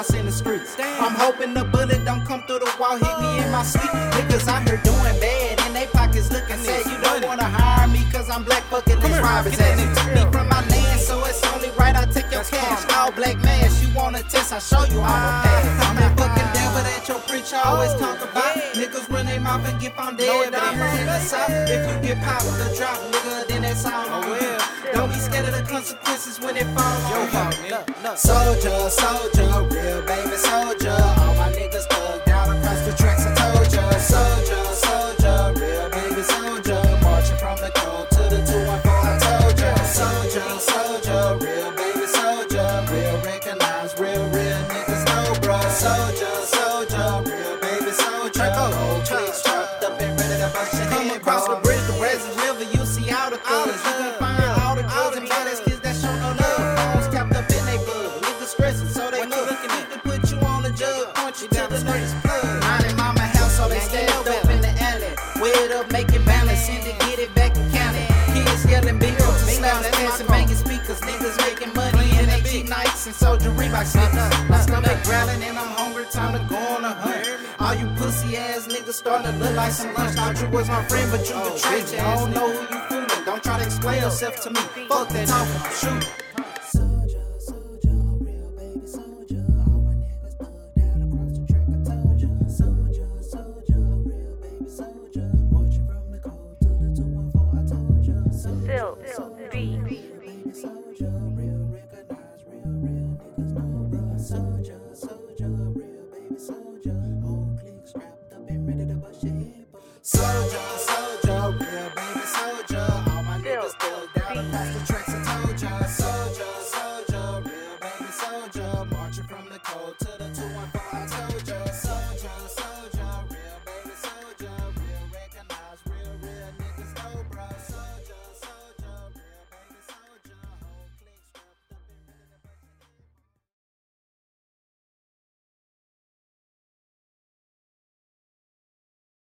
shots in the streets. I'm hoping the bullet don't come through the wall, hit me in my sleep. Niggas out here doing bad, and they pockets looking sad. You don't wanna hire me, cause I'm black, fucking these robbers. And they took me from my land, so it's only right I take your cash. All black mask, you want a test, I show you how to pass. I'm that fucking devil that your preacher always talk about. Niggas run their mouth and get found dead down here in the south. If you get popped with a drop, nigga, then that's all on you. Don't be scared of the consequences when it falls on you. Soldier, soldier, real baby soldier. All my niggas thugged down across the tracks, I told ya. Soldier, soldier, real baby soldier. Marching from the cold to the 214, I told ya. Soldier, soldier, real baby soldier. Real recognize, real niggas know, bro. Soldier, soldier, real baby soldier. Old click strapped up and ready to bust your head. Come across the bridge, the Brazos River, you see all the thugs. You can find all the drugs and badass kids that show no love. Phones tapped up in they bug. Niggas stressing, so they look. Need to put you on the jug, point you to the nearest plug. Mine and mama house, so they stabbed up in the alley. Weigh it up, make it balance, send it, get it back and count it. Kids yelling big up to slams, passing banging speakers. Niggas making money and they cheap nights and soldier Reebok sneakers. My stomach growling and I'm hungry, time to go on a hunt. All you pussy ass niggas starting to look like some lunch. Thought you was my friend, but you betrayed me. I don't know who you fooling. Don't try to explain yourself to me. Fuck that talking, I'm shooting. Soldier, soldier, real baby soldier. All my niggas thugged down across the track, I told ya. Soldier, soldier, real baby soldier. Marching from the cold to the 214, I told ya. Soldier, baby soldier. Real recognize, real niggas know, bro. Soldier, soldier, real baby soldier. Old click strapped up and ready to bust your head, bro. Soldier.